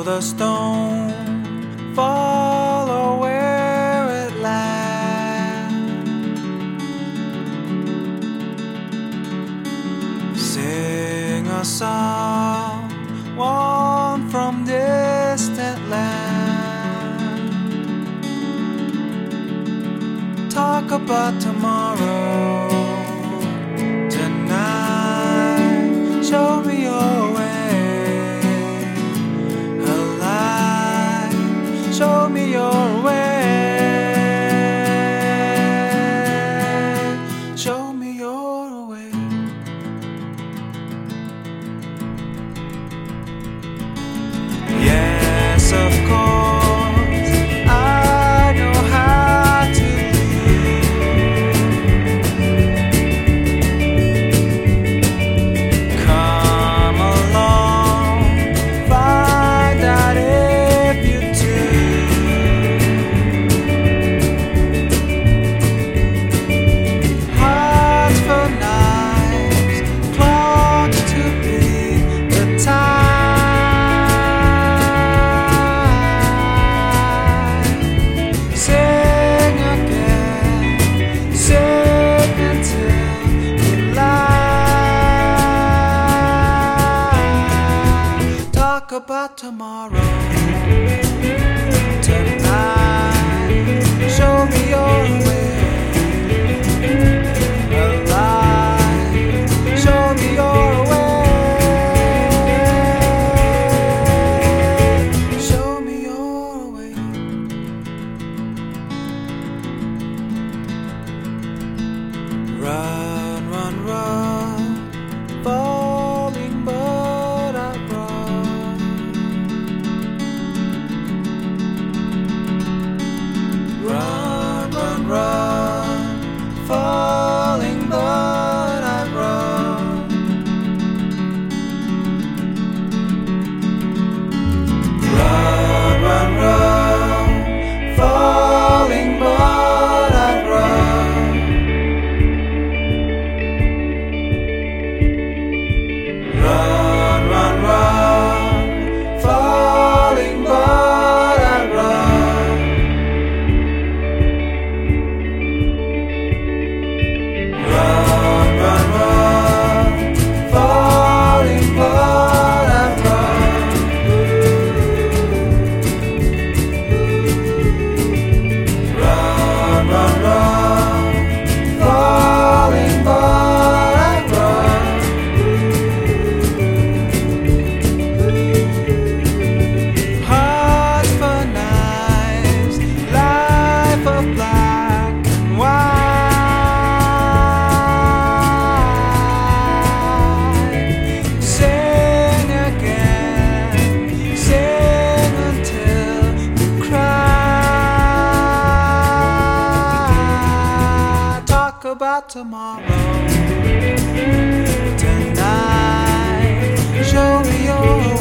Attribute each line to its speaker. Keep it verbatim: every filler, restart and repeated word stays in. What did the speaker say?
Speaker 1: the stone, follow where it lands. Sing a song, one from distant land. Talk about tomorrow, tonight. Show me your way. Show me your way. Show me your way. Yes, of course, I know how to live. Come along, find out if you do. Talk about tomorrow, tonight. Show me your way. Alive. Show me your way. Show me your way. Run, run, run, falling but I run. Run, run, run, falling but I run. Run, run, run, falling but I run. Run, run, run, falling but I run. Run, run, run, falling but I run. Run, run, run, falling but I run. Heart for knives, life of black and white. Sing again, sing until you cry. Talk about tomorrow, tonight. Show me your